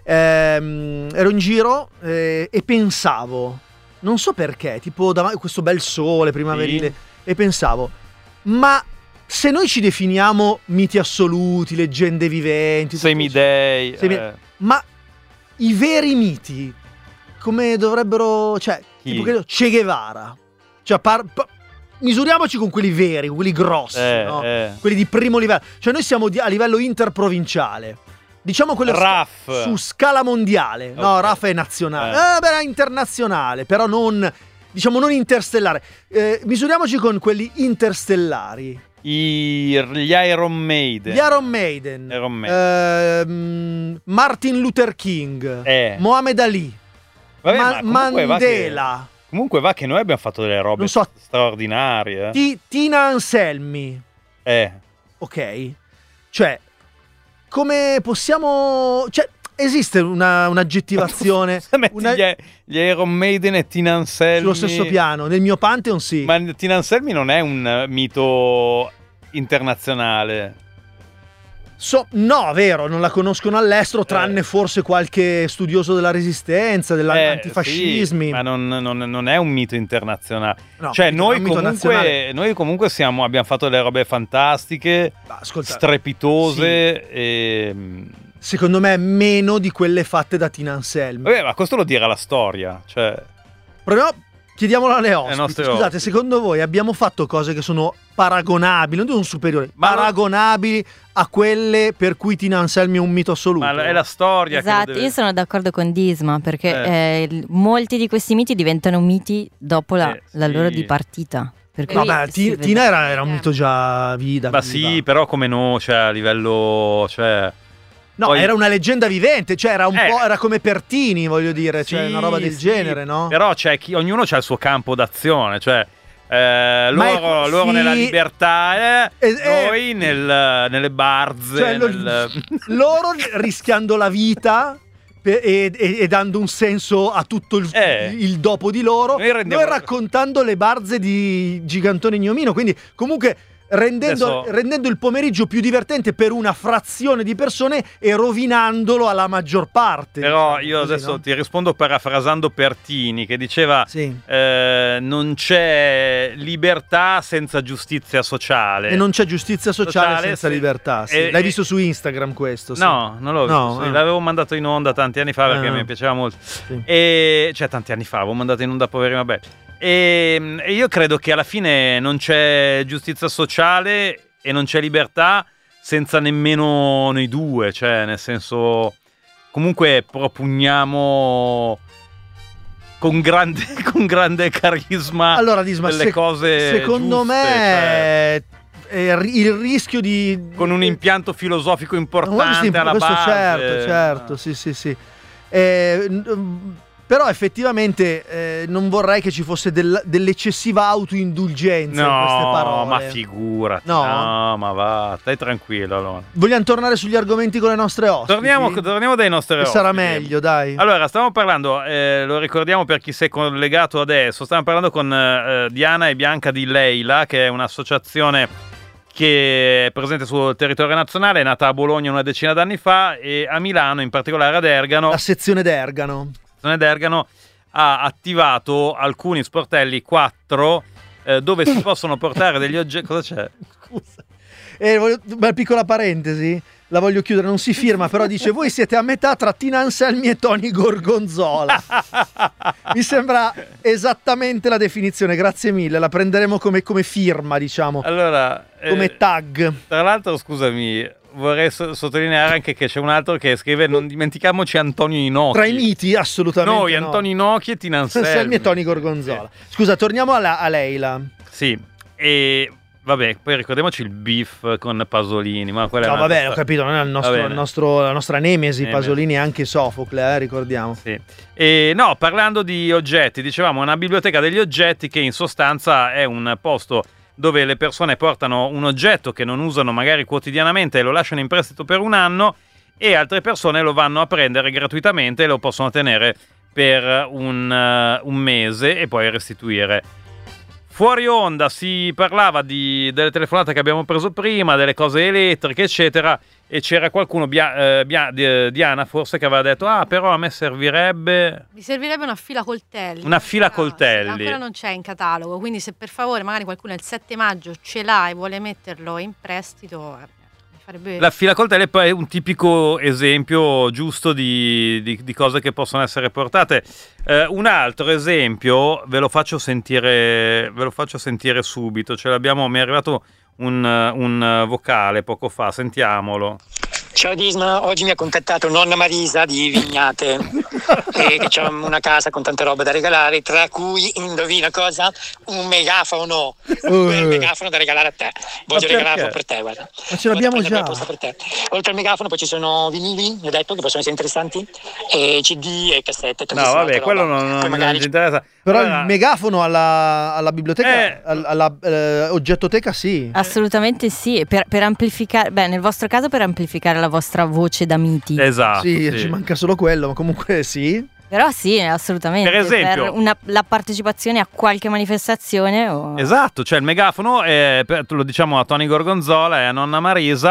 Ero in giro e pensavo, non so perché, tipo questo bel sole primaverile, sì. E pensavo, ma se noi ci definiamo miti assoluti, leggende viventi, semidei, ma i veri miti come dovrebbero, cioè, tipo che Che Guevara, cioè misuriamoci con quelli veri, con quelli grossi, no? Quelli di primo livello, cioè noi siamo a livello interprovinciale, diciamo quello RAF su scala mondiale, okay. No, RAF è nazionale, è internazionale, però non, diciamo, non interstellare, misuriamoci con quelli interstellari. Gli Iron Maiden, Martin Luther King, Muhammad Ali, vabbè, Mandela. Comunque va che noi abbiamo fatto delle robe straordinarie. Tina Anselmi. Ok. Cioè, come possiamo... Cioè, esiste un'aggettivazione... Gli Iron Maiden e Tina Anselmi... Sullo stesso piano, nel mio Pantheon sì. Ma Tina Anselmi non è un mito internazionale. No, vero, non la conoscono all'estero, tranne forse qualche studioso della resistenza, dell'antifascismi. Sì, ma non è un mito internazionale. No, cioè, noi comunque abbiamo fatto delle robe fantastiche, strepitose. Secondo me meno di quelle fatte da Tina Anselmi. Vabbè, ma questo lo dirà la storia. Cioè... Però chiediamolo alle ospiti. Scusate, secondo voi abbiamo fatto cose che sono paragonabili, non dico superiori, paragonabili a quelle per cui Tina Anselmi è un mito assoluto? Ma è la storia. Esatto, io sono d'accordo con Disma, perché molti di questi miti diventano miti dopo la loro dipartita. Per cui Tina era un mito già viva. Ma sì, però come no, cioè a livello... Cioè... No, era una leggenda vivente, cioè era un po', era come Pertini, voglio dire, cioè una roba del genere, no? Però ognuno c'ha il suo campo d'azione, cioè loro nella libertà, noi nelle barze, cioè, loro rischiando la vita e dando un senso a tutto il dopo di loro, noi raccontando le barze di Gigantone Gnomino, quindi comunque rendendo il pomeriggio più divertente per una frazione di persone e rovinandolo alla maggior parte. Però io adesso ti rispondo parafrasando Pertini, che diceva non c'è libertà senza giustizia sociale. E non c'è giustizia sociale senza libertà. Sì. L'hai visto su Instagram questo? Sì. No, non l'ho visto. Sì, l'avevo mandato in onda tanti anni fa perché mi piaceva molto. Sì. Cioè tanti anni fa, avevo mandato in onda Poveri ma belli. E io credo che alla fine non c'è giustizia sociale e non c'è libertà senza nemmeno noi due, cioè nel senso comunque propugniamo con grande carisma delle cose secondo giuste, me il rischio di con un impianto filosofico importante alla base. Certo, sì. Però effettivamente non vorrei che ci fosse dell'eccessiva autoindulgenza in queste parole. No, ma figurati. No, ma va, stai tranquillo allora. Vogliamo tornare sugli argomenti con le nostre ospiti? Torniamo dai nostri ospiti. Sarà meglio, dai. Allora, stiamo parlando, lo ricordiamo per chi si è collegato adesso, stiamo parlando con Diana e Bianca di Leila, che è un'associazione che è presente sul territorio nazionale, è nata a Bologna una decina d'anni fa e a Milano, in particolare ad Ergano. La sezione d'Ergano ha attivato alcuni sportelli 4 dove si possono portare degli oggetti. Cosa c'è? Scusa, una piccola parentesi, la voglio chiudere, non si firma, però dice: voi siete a metà tra Tina Anselmi e Tony Gorgonzola. Mi sembra esattamente la definizione, grazie mille, la prenderemo come firma, diciamo, allora, come tag. Tra l'altro, scusami, vorrei sottolineare anche che c'è un altro che scrive: non dimentichiamoci Antonio Inoki. Tra i miti, assolutamente. Noi, Antonio Inoki e Tina Anselmi e Tony Gorgonzola. Scusa, torniamo a Leila. Sì, e vabbè, poi ricordiamoci il beef con Pasolini. Ma quella no, vabbè, ho capito, non è la nostra nemesi. Pasolini e anche Sofocle, ricordiamo. Sì. E no, parlando di oggetti, dicevamo una biblioteca degli oggetti che in sostanza è un posto dove le persone portano un oggetto che non usano magari quotidianamente e lo lasciano in prestito per un anno e altre persone lo vanno a prendere gratuitamente e lo possono tenere per un mese e poi restituire. Fuori onda si parlava delle telefonate che abbiamo preso prima, delle cose elettriche, eccetera, e c'era qualcuno, Diana forse, che aveva detto: però a me servirebbe... Mi servirebbe una fila coltelli. Una fila coltelli. Ancora non c'è in catalogo, quindi se per favore magari qualcuno il 7 maggio ce l'ha e vuole metterlo in prestito... La fila coltelli poi è un tipico esempio giusto di cose che possono essere portate. Un altro esempio ve lo faccio sentire subito. Mi è arrivato un vocale poco fa, sentiamolo. Ciao Disma, oggi mi ha contattato nonna Marisa di Vignate e che c'ha una casa con tante robe da regalare, tra cui, indovina cosa? Un megafono, un bel megafono da regalare a te. Voglio regalarlo per te, guarda. Ma ce l'abbiamo già. Per te. Oltre al megafono poi ci sono vinili, mi ho detto, che possono essere interessanti, e CD e cassette. No, vabbè, quello non ci interessa. Però il megafono alla biblioteca, alla oggettoteca, sì. Assolutamente sì, per amplificare, nel vostro caso per amplificare la vostra voce da miti. Esatto. Sì, ci manca solo quello, ma comunque sì. Però sì, assolutamente. Per esempio, la partecipazione a qualche manifestazione. Esatto, cioè il megafono, lo diciamo a Tony Gorgonzola e a nonna Marisa,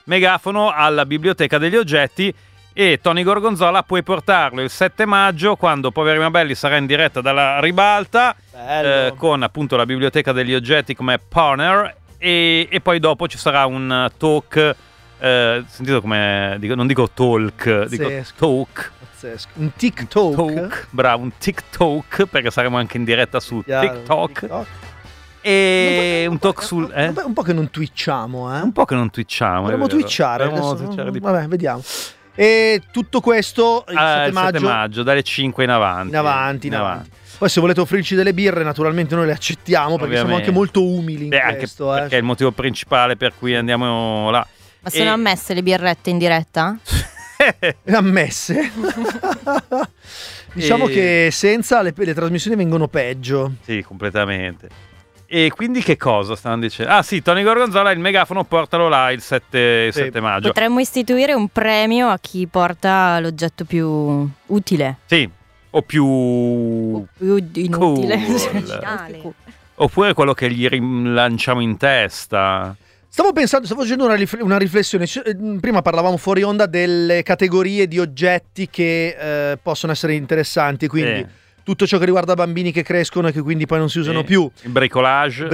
megafono alla biblioteca degli oggetti. E Tony Gorgonzola puoi portarlo il 7 maggio, quando Poveri ma Belli sarà in diretta dalla Ribalta, con appunto la biblioteca degli oggetti come partner, e poi dopo ci sarà un talk, sentito come non dico talk, dico talk. Pazzesco. Un TikTok. Bravo, un TikTok, perché saremo anche in diretta su TikTok. E un talk sul... Un po' che non twitchiamo, Un po' che non twitchiamo. Dovremmo twitchare. Vabbè, vediamo. E tutto questo il 7 maggio, dalle 5 in avanti. In avanti. Poi se volete offrirci delle birre, naturalmente noi le accettiamo, perché siamo anche molto umili in questo. Perché è il motivo principale per cui andiamo là. Ma sono ammesse le birrette in diretta? Ammesse? Diciamo che senza le trasmissioni vengono peggio. Sì, completamente. E quindi che cosa stanno dicendo? Ah sì, Tony Gorgonzola, il megafono portalo là il 7 maggio. Potremmo istituire un premio a chi porta l'oggetto più utile. Sì, o più inutile. Cool. Oppure quello che gli rilanciamo in testa. Stavo facendo una riflessione. Prima parlavamo fuori onda delle categorie di oggetti che possono essere interessanti, quindi tutto ciò che riguarda bambini che crescono e che quindi poi non si usano più. Il bricolage,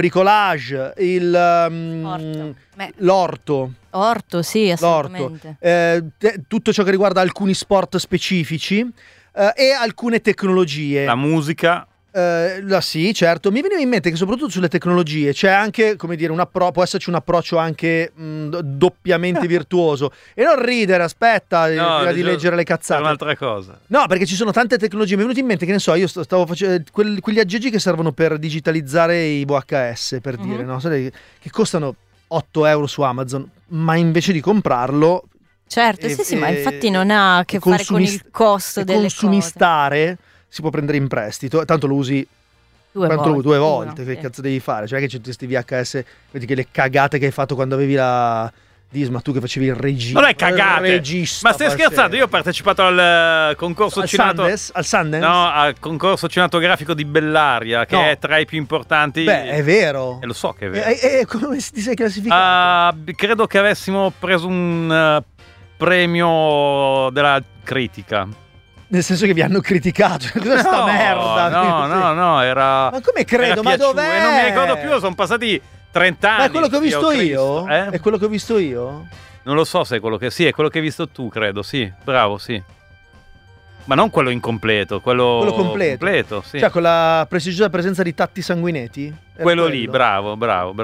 l'orto. Orto, sì, assolutamente. Tutto ciò che riguarda alcuni sport specifici e alcune tecnologie. La musica. Sì, certo. Mi veniva in mente che soprattutto sulle tecnologie c'è anche, come dire, può esserci un approccio anche doppiamente virtuoso. E non ridere, aspetta, prima di leggere le cazzate. È un'altra cosa. No, perché ci sono tante tecnologie. Mi è venuto in mente che, ne so, io stavo facendo quegli aggeggi che servono per digitalizzare i VHS, per dire, no? Che costano 8 euro su Amazon, ma invece di comprarlo... Certo, sì, ma infatti non ha a che fare con il costo delle consumistare... Si può prendere in prestito, tanto lo usi due volte. Che cazzo devi fare? Cioè che c'è questi VHS, vedi che le cagate che hai fatto quando avevi la Disma, tu che facevi il regista. Non è cagate, ma stai scherzando? Io ho partecipato al concorso al Sundance? No, al concorso cinematografico di Bellaria, che è tra i più importanti. Beh, è vero. E lo so che è vero. E come ti sei classificato? Credo che avessimo preso un premio della critica. Nel senso che vi hanno criticato. Cos'è sta merda? No, era... Ma come credo? Ma dov'è? Non mi ricordo più, sono passati 30 anni. Ma è quello che ho visto io? È quello che ho visto io? Non lo so se è quello che... Sì, è quello che hai visto tu, credo, sì. Bravo, sì. Ma non quello incompleto, quello completo, sì. Cioè con la prestigiosa presenza di Tatti Sanguinetti? Quello lì, bravo.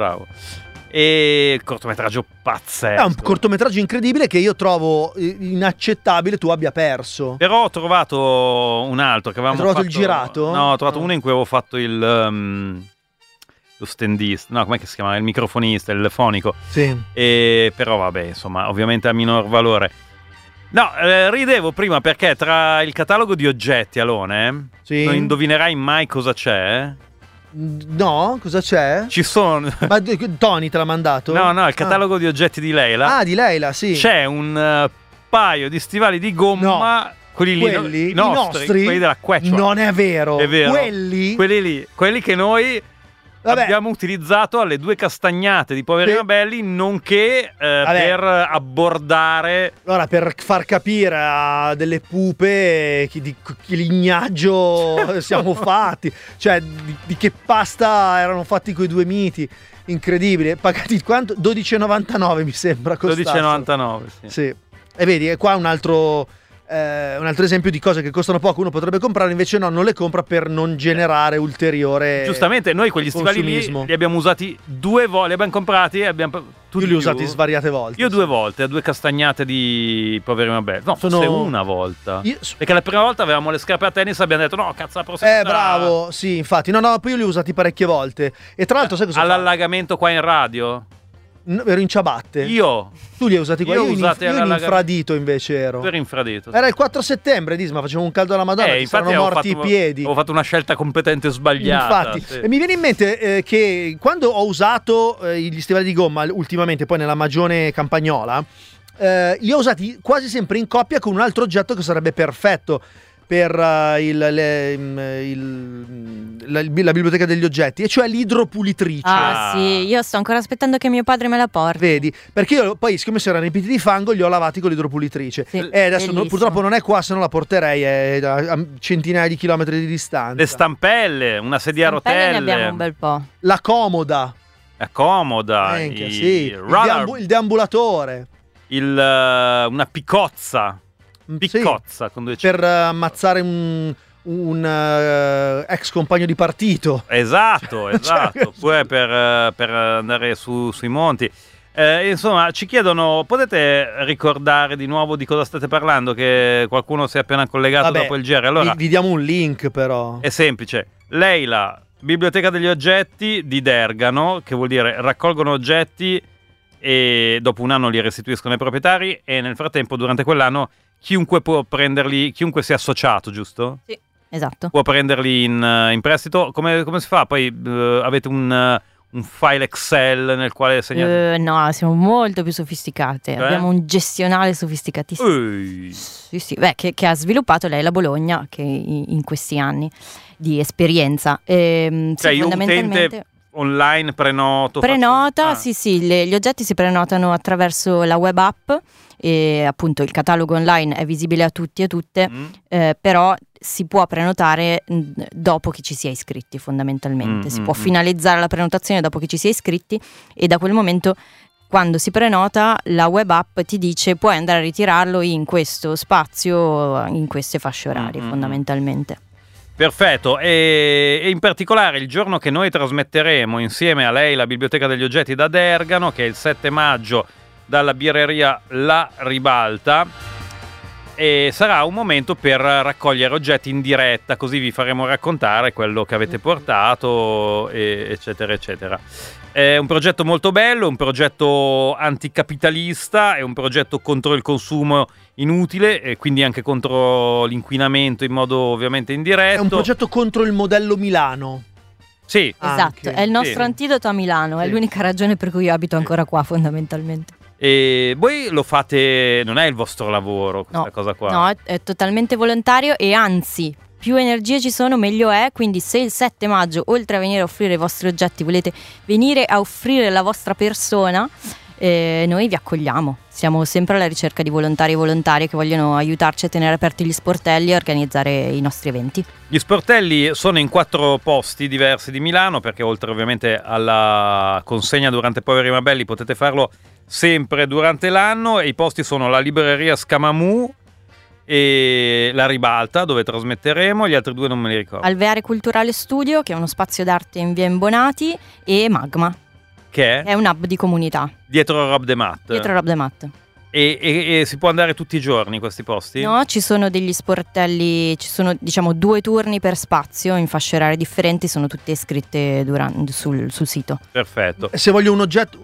E il cortometraggio pazzesco. È un cortometraggio incredibile che io trovo inaccettabile tu abbia perso. Però ho trovato un altro che avevamo fatto. Hai trovato il girato? No, ho trovato uno in cui avevo fatto lo standista. No, com'è che si chiama? Il microfonista, il fonico. Sì. Però vabbè, insomma, ovviamente a minor valore. No, ridevo prima perché tra il catalogo di oggetti, Alone, non indovinerai mai cosa c'è. No, cosa c'è? Ci sono. Ma Tony te l'ha mandato? No, il catalogo di oggetti di Leila. Ah, di Leila, sì. C'è un paio di stivali di gomma. No. Quelli nostri, quelli della Quechua. Non è vero. È vero. Quelli che noi abbiamo utilizzato alle 2 castagnate di Poveri ma Belli, nonché per abbordare. Allora, per far capire a delle pupe che lignaggio siamo fatti, cioè di che pasta erano fatti quei due miti. Incredibile. Pagati quanto? 12,99 mi sembra costassero. 12,99 sì. E vedi, qua un altro esempio di cose che costano poco uno potrebbe comprare, invece no, non le compra per non generare ulteriore. Giustamente, noi quegli stivali lì li abbiamo usati 2 volte, li abbiamo comprati e abbiamo li ho usati svariate volte. Io 2 volte, a 2 castagnate di Poveri ma Belli. No, forse una volta. Perché la prima volta avevamo le scarpe a tennis e abbiamo detto no, cazzo, la prossima. Bravo, sì, infatti. No, poi io li ho usati parecchie volte. E tra l'altro sai cosa all'allagamento qua in radio? Ero in ciabatte. Tu li hai usati qua? Io in infradito invece ero. Tu eri infradito. Era il 4 settembre, Disma, faceva un caldo alla Madonna, ci saranno morti i piedi. Ho fatto una scelta competente e sbagliata. Infatti, e mi viene in mente che quando ho usato gli stivali di gomma ultimamente, poi nella Magione Campagnola, li ho usati quasi sempre in coppia con un altro oggetto che sarebbe perfetto per la biblioteca degli oggetti, e cioè l'idropulitrice. Sì, io sto ancora aspettando che mio padre me la porti. Vedi? Perché io poi, siccome si erano riempiti di fango, li ho lavati con l'idropulitrice. Sì, e adesso purtroppo non è qua, se no la porterei a centinaia di chilometri di distanza. Le stampelle, una sedia a rotelle. Ne abbiamo un bel po'. La comoda. Sì. Il deambulatore. Una picozza. Picozza con due per ammazzare un ex compagno di partito. Esatto. Oppure per andare sui monti. Insomma, ci chiedono, potete ricordare di nuovo di cosa state parlando? Che qualcuno si è appena collegato dopo il GR. Allora, vi diamo un link, però. È semplice. Leila, Biblioteca degli oggetti di Dergano, che vuol dire raccolgono oggetti e dopo un anno li restituiscono ai proprietari, e nel frattempo, durante quell'anno, chiunque può prenderli, chiunque sia associato, giusto? Sì, esatto. Può prenderli in prestito. Come si fa? Poi avete un file Excel nel quale segnate? No, siamo molto più sofisticate. Abbiamo un gestionale sofisticatissimo. Sì. Beh, che ha sviluppato lei la Bologna, che in questi anni di esperienza. Cioè, fondamentalmente utente online prenota, sì, gli oggetti si prenotano attraverso la web app, e appunto il catalogo online è visibile a tutti e a tutte, però si può prenotare dopo che ci si è iscritti, fondamentalmente. Si può finalizzare la prenotazione dopo che ci si è iscritti, e da quel momento, quando si prenota, la web app ti dice puoi andare a ritirarlo in questo spazio, in queste fasce orarie, fondamentalmente. Perfetto, e in particolare il giorno che noi trasmetteremo insieme a lei la Biblioteca degli oggetti da Dergano, che è il 7 maggio dalla birreria La Ribalta, e sarà un momento per raccogliere oggetti in diretta, così vi faremo raccontare quello che avete portato, eccetera eccetera. È un progetto molto bello, un progetto anticapitalista, è un progetto contro il consumo inutile e quindi anche contro l'inquinamento in modo ovviamente indiretto. È un progetto contro il modello Milano. Sì. Esatto, è il nostro antidoto a Milano, è l'unica ragione per cui io abito ancora qua, fondamentalmente. E voi lo fate, non è il vostro lavoro questa cosa qua? No, è totalmente volontario, e anzi, più energie ci sono meglio è. Quindi se il 7 maggio, oltre a venire a offrire i vostri oggetti, volete venire a offrire la vostra persona, noi vi accogliamo. Siamo sempre alla ricerca di volontari e volontarie che vogliono aiutarci a tenere aperti gli sportelli e organizzare i nostri eventi. Gli sportelli sono in 4 posti diversi di Milano, perché oltre ovviamente alla consegna durante Poveri ma Belli potete farlo sempre durante l'anno, e i posti sono la libreria Scamamù e la Ribalta, dove trasmetteremo. Gli altri 2 non me li ricordo. Alveare Culturale Studio, che è uno spazio d'arte in via Imbonati, e Magma, che è un hub di comunità dietro Rob the Mat. E si può andare tutti i giorni in questi posti? No, ci sono degli sportelli, ci sono 2 turni per spazio in fasce orarie differenti, sono tutte iscritte sul sito. Perfetto. Se voglio un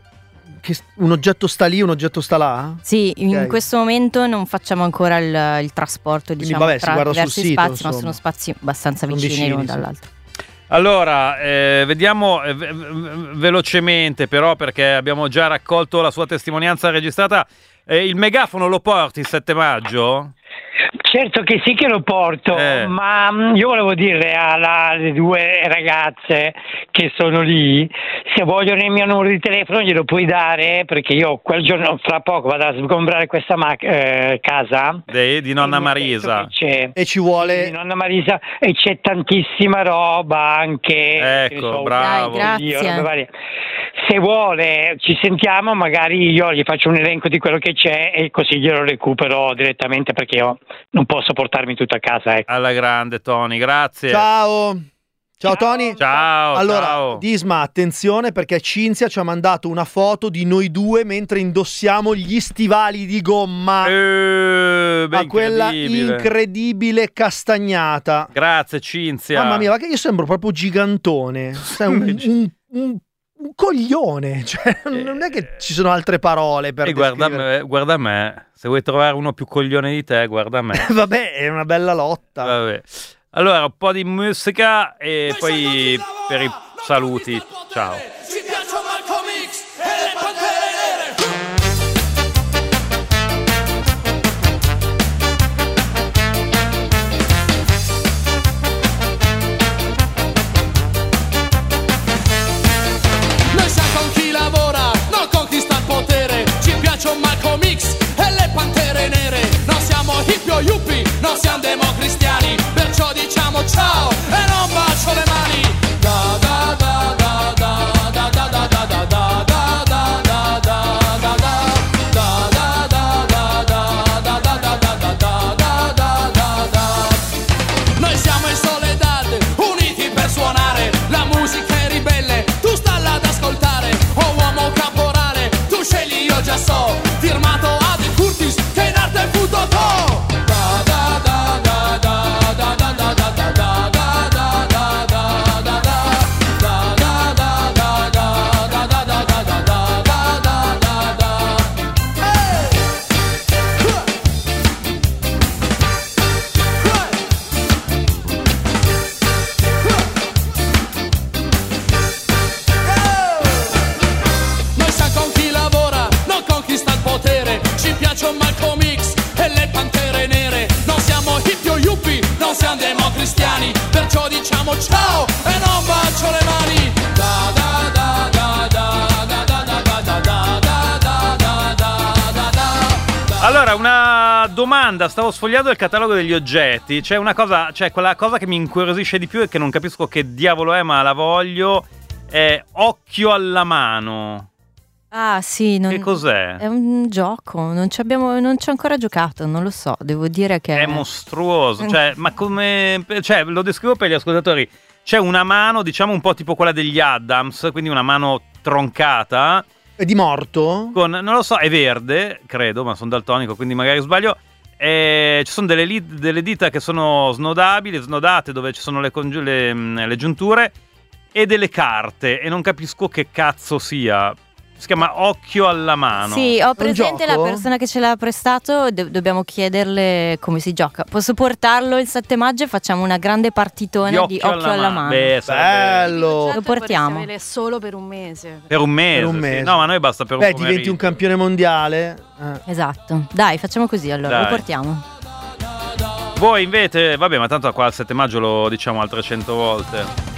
oggetto sta lì, un oggetto sta là? Sì, okay. In questo momento non facciamo ancora il trasporto, tra diversi spazi, ma sono spazi abbastanza vicini l'uno dall'altro. Allora, vediamo velocemente però, perché abbiamo già raccolto la sua testimonianza registrata. Il megafono lo porti il 7 maggio? Certo che sì che lo porto, ma io volevo dire alle 2 ragazze che sono lì, se vogliono il mio numero di telefono glielo puoi dare, perché io quel giorno, fra poco, vado a sgombrare questa casa di nonna Marisa, e ci vuole di nonna Marisa, e c'è tantissima roba anche, ecco, bravo. Dai, grazie. Se vuole ci sentiamo, magari io gli faccio un elenco di quello che c'è e così glielo recupero direttamente, perché io non posso portarmi tutto a casa, ecco. Alla grande Tony, grazie. Ciao Tony. Ciao. Allora, ciao. Disma, attenzione, perché Cinzia ci ha mandato una foto di noi 2 mentre indossiamo gli stivali di gomma a quella incredibile castagnata. Grazie Cinzia. Mamma mia, ma che io sembro proprio gigantone. Sei un coglione, cioè non è che ci sono altre parole per guarda me, se vuoi trovare uno più coglione di te, guarda me. Vabbè, è una bella lotta. Vabbè. Allora, un po' di musica e poi per i saluti. Ciao. Ci piacciono Malcolm X e le Pantere Nere. siamo democristiani, perciò diciamo ciao e non bacio le mani. Da da da da da da da da da da da da da da da da. Noi siamo in Soledad, uniti per suonare, la musica è ribelle, tu stalla ad ascoltare. Oh uomo caporale, tu scegli io già so, firmato Ade Curtis che in arte è Futotò. Da da da da da da da da da da da da da da da da noi sa con chi lavora, non conquista il potere. Ci piacciono Malcolm X e le pantere nere. Non siamo hippie o yuppie, non siamo democristiani, perciò diciamo ciao e non bacio le mani. Da da da da da da da da da da da da da da da. Allora, una domanda, stavo sfogliando il catalogo degli oggetti, c'è una cosa, c'è quella cosa che mi incuriosisce di più e che non capisco che diavolo è, ma la voglio, è occhio alla mano. Ah sì, Che cos'è? È un gioco, non ci ho ancora giocato, non lo so, devo dire che È mostruoso, cioè, ma come, cioè, lo descrivo per gli ascoltatori, c'è una mano, diciamo un po' tipo quella degli Addams, quindi una mano troncata. È di morto? Non lo so, è verde, credo, ma sono daltonico, quindi magari sbaglio. Ci sono delle dita che sono snodate, dove ci sono le giunture, e delle carte, e non capisco che cazzo sia. Si chiama occhio alla mano. Sì, ho presente la persona che ce l'ha prestato, dobbiamo chiederle come si gioca. Posso portarlo il 7 maggio e facciamo una grande partitona di occhio alla mano. Beh, bello. Lo portiamo. Solo per un mese. Per un mese. Sì. No, ma noi basta per un pomeriggio. Diventi un campione mondiale. Esatto. Dai, facciamo così allora, Dai. lo portiamo. Voi invece, vabbè, ma tanto qua al 7 maggio lo diciamo altre 100 volte.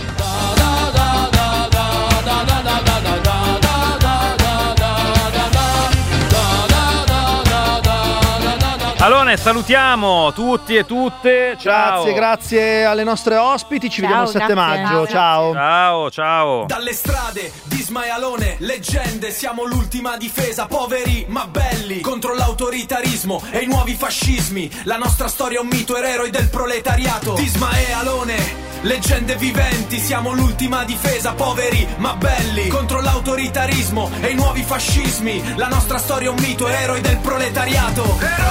Allora, salutiamo tutti e tutte. Ciao. Grazie alle nostre ospiti. Ci vediamo il 7 maggio. Ciao. Ciao. Dalle strade di Ismaialone, leggende, siamo l'ultima difesa, poveri ma belli, contro l'autoritarismo e i nuovi fascismi. La nostra storia è un mito, eroi del proletariato. Di Ismaialone, leggende viventi, siamo l'ultima difesa, poveri ma belli, contro l'autoritarismo e i nuovi fascismi. La nostra storia è un mito, eroi del proletariato.